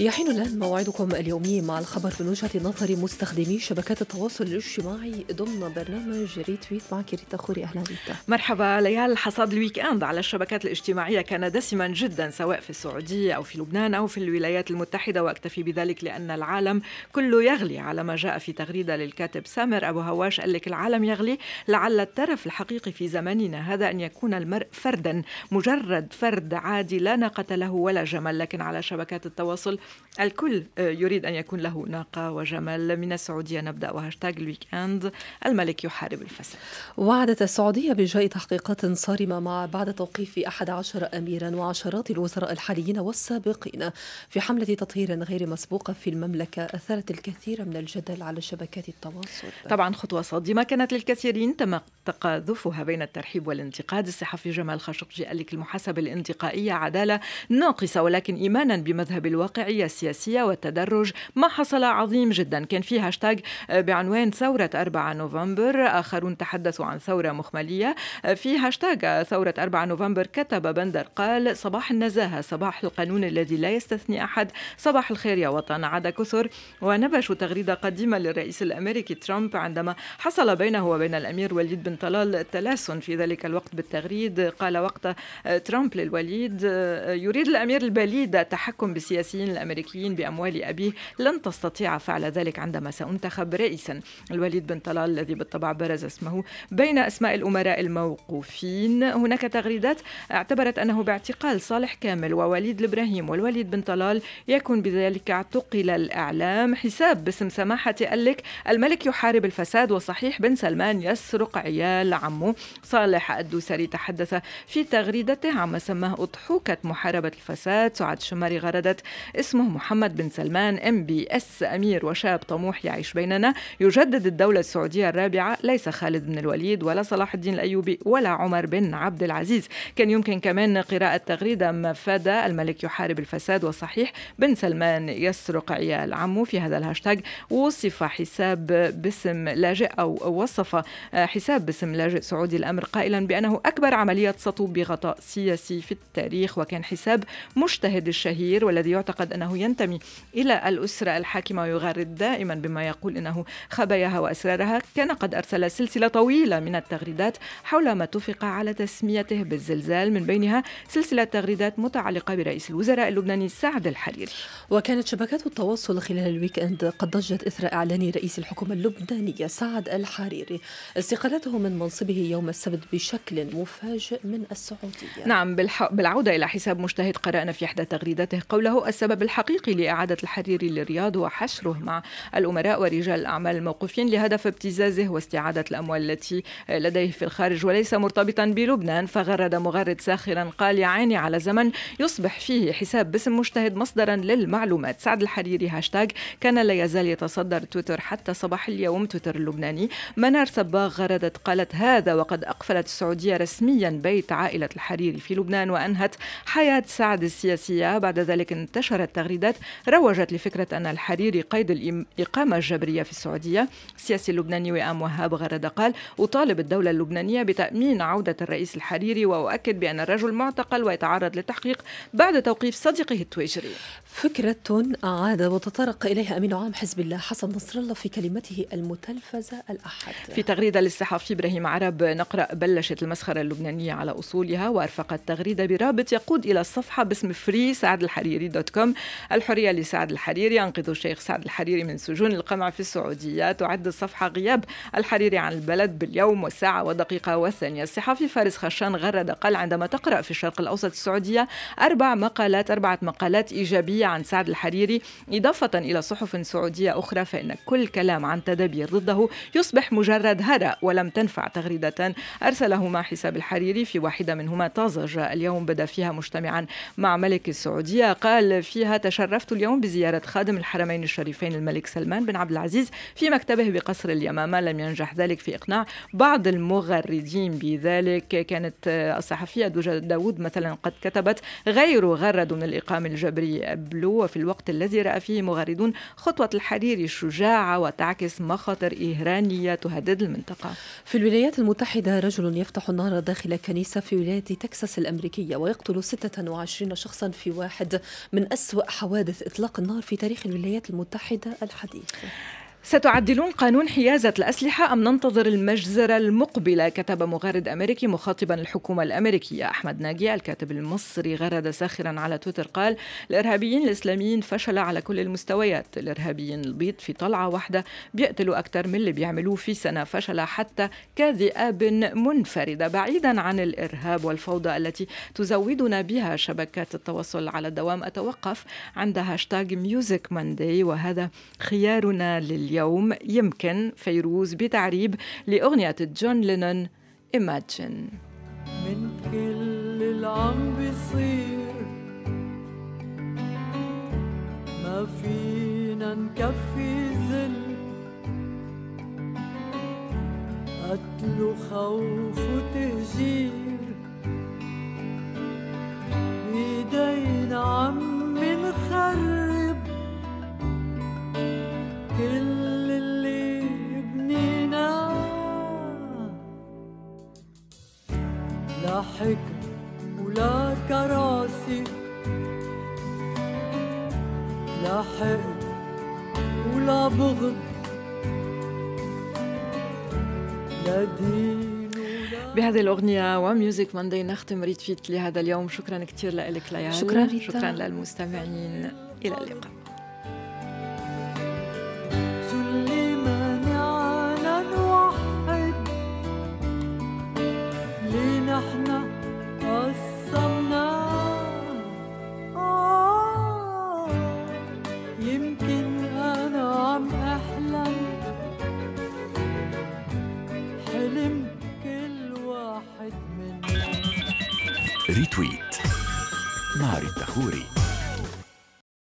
يحين الآن موعدكم اليومي مع الخبر من وجهة نظر مستخدمي شبكات التواصل الاجتماعي ضمن برنامج ريتويت. معك ريتا خوري، أهلا ريتا. مرحبا ليال. حصاد الويك اند على الشبكات الاجتماعية كان دسما جدا، سواء في السعودية أو في لبنان أو في الولايات المتحدة، وأكتفي بذلك لأن العالم كله يغلي، على ما جاء في تغريدة للكاتب سامر أبو هواش. قال لك العالم يغلي، لعل الترف الحقيقي في زماننا هذا أن يكون المرء فردا، مجرد فرد عادي لا ناقة له ولا جمل، لكن على شبكات التواصل الكل يريد أن يكون له ناقة وجمل. من السعودية نبدأ، وهاشتاج الويك اند الملك يحارب الفساد. وعدت السعودية بإجراء تحقيقات صارمة بعد توقيف 11 أميرا وعشرات الوزراء الحاليين والسابقين في حملة تطهير غير مسبوقة في المملكة أثارت الكثير من الجدل على شبكات التواصل. طبعا خطوة صادمة كانت للكثيرين، تم تقاذفها بين الترحيب والانتقاد. الصحفي جمال خاشقجي قال لك المحاسبة الانتقائية عدالة ناقصة، ولكن إيمانا بمذهب الواقعية السياسية والتدرج ما حصل عظيم جدا. كان في هاشتاج بعنوان ثورة 4 نوفمبر، آخرون تحدثوا عن ثورة مخملية. في هاشتاج ثورة 4 نوفمبر كتب بندر قال: صباح النزاهة، صباح القانون الذي لا يستثني أحد، صباح الخير يا وطن. عاد كثر ونبشوا تغريدة قديمة للرئيس الأمريكي ترامب عندما حصل بينه وبين الأمير وليد بن طلال تلاسن في ذلك الوقت. بالتغريد قال وقت ترامب للوليد: يريد الأمير البليد التحكم بالسياسيين الأمريكيين بأموال أبيه، لن تستطيع فعل ذلك عندما سأنتخب رئيسا. الوليد بن طلال الذي بالطبع برز اسمه بين أسماء الأمراء الموقوفين. هناك تغريدات اعتبرت أنه باعتقال صالح كامل ووليد الإبراهيم والوليد بن طلال يكون بذلك اعتقل الإعلام. حساب باسم سماحة قال لك الملك يحارب الفساد، وصحيح بن سلمان يسرق عيال عمه. صالح الدوسري تحدث في تغريدته عما سماه أضحوكة محاربة الفساد. سعاد الشماري غردت اسمه محمد بن سلمان MBS، أمير وشاب طموح يعيش بيننا، يجدد الدولة السعودية الرابعة، ليس خالد بن الوليد ولا صلاح الدين الأيوبي ولا عمر بن عبد العزيز. كان يمكن كمان قراءة تغريدة مفادة: الملك يحارب الفساد، وصحيح بن سلمان يسرق عيال عمه. في هذا الهاشتاج وصف حساب باسم لاجئ أو وصف حساب باسم لاجئ سعودي الأمر قائلا بأنه أكبر عملية سطو بغطاء سياسي في التاريخ. وكان حساب مجتهد الشهير والذي يعتقد أنه ينتمي إلى الأسرة الحاكمة ويغرد دائما بما يقول أنه خباياها وأسرارها، كان قد أرسل سلسلة طويلة من التغريدات حول ما اتفق على تسميته بالزلزال، من بينها سلسلة تغريدات متعلقة برئيس الوزراء اللبناني سعد الحريري. وكانت شبكات التواصل خلال الويك اند قد ضجت إثر إعلان رئيس الحكومة اللبنانية سعد الحريري استقالته من منصبه يوم السبت بشكل مفاجئ من السعودية. نعم، بالعودة إلى حساب مجتهد قرأنا في إحدى تغريداته قوله: السبب الحقيقي لإعادة الحريري للرياض وحشره مع الأمراء ورجال الأعمال الموقوفين لهدف ابتزازه واستعادة الأموال التي لديه في الخارج وليس مرتبطا بلبنان. فغرد مغرد ساخرا قال: يا عيني على زمن يصبح فيه حساب باسم مجتهد مصدرا للمعلومات. سعد الحريري هاشتاج كان لا يزال يتصدر تويتر حتى صباح اليوم، تويتر اللبناني. منار صباغ غردت قالت: هذا وقد أقفلت السعودية رسميا بيت عائلة الحريري في لبنان وأنهت حياة سعد السياسية. بعد ذلك انتشرت تغريدات روجت لفكرة أن الحريري قيد الإقامة الجبرية في السعودية. السياسي اللبناني وئام وهاب غرد قال: أطالب الدولة اللبنانية بتأمين عودة الرئيس الحريري، وأؤكد بأن الرجل معتقل ويتعرض للتحقيق بعد توقيف صديقه التويجري. فكرة عاد وتطرق إليها أمين عام حزب الله حسن نصر الله في كلمته المتلفزة الأحد. في تغريدة للصحفي إبراهيم عرب نقرأ: بلشت المسخرة اللبنانية على أصولها، وأرفقت تغريدة برابط يقود إلى الصفحة باسم freesaadalhariri.com. الحرية لسعد الحريري، أنقذوا الشيخ سعد الحريري من سجون القمع في السعودية. تعد الصفحة غياب الحريري عن البلد باليوم والساعة والدقيقة والثانية. الصحفي فارس خشان غرد قال: عندما تقرأ في الشرق الأوسط السعودية 4 مقالات إيجابية عن سعد الحريري إضافة إلى صحف سعودية أخرى، فإن كل كلام عن تدابير ضده يصبح مجرد هرأ ولم تنفع. تغريدة أرسلهما حساب الحريري، في واحدة منهما طازج اليوم بدأ فيها مجتمعا مع ملك السعودية، قال فيها: تشرفت اليوم بزيارة خادم الحرمين الشريفين الملك سلمان بن عبد العزيز في مكتبه بقصر اليمامة. لم ينجح ذلك في إقناع بعض المغردين بذلك. كانت الصحفية دوجة داود مثلا قد كتبت: غير غرد من الإقامة الجبري بلو، وفي الوقت الذي رأى فيه مغردون خطوة الحريري شجاعة وتعكس مخاطر إيرانية تهدد المنطقة. في الولايات المتحدة رجل يفتح النار داخل كنيسة في ولاية تكساس الأمريكية ويقتل 26 شخصا في واحد من أسوأ حوادث إطلاق النار في تاريخ الولايات المتحدة الحديث. ستعدلون قانون حيازة الأسلحة أم ننتظر المجزرة المقبلة؟ كتب مغرد أمريكي مخاطبا الحكومة الأمريكية. أحمد ناجي الكاتب المصري غرد ساخرا على تويتر قال: الإرهابيين الإسلاميين فشل على كل المستويات. الإرهابيين البيض في طلعة واحدة بيقتلوا أكثر من اللي بيعملوه في سنة. فشل حتى كذئاب منفردة. بعيدا عن الإرهاب والفوضى التي تزودنا بها شبكات التواصل على الدوام، أتوقف عند هاشتاج ميوزك ماندي، وهذا خيارنا اليوم. يمكن فيروز بتعريب لأغنية جون لينون Imagine. من كل اللي عم بيصير ما فينا نكفي ذل، قتل وخوف وتهجير، بيدينا عم نخرب كل اللي بنيناه. لا حكم ولا كراسي، لا حقد ولا بغض، لا دين ولا. بهذه الأغنية وميوزك ماندي نختم ريتفيت لهذا اليوم. شكرا كثير لك ليال. شكرا ريتا. شكرا للمستمعين. إلى اللقاء. نحن قسمنا يمكن أنا عم أحلم حلم كل واحد منا. ريتويت مع ريتا خوري.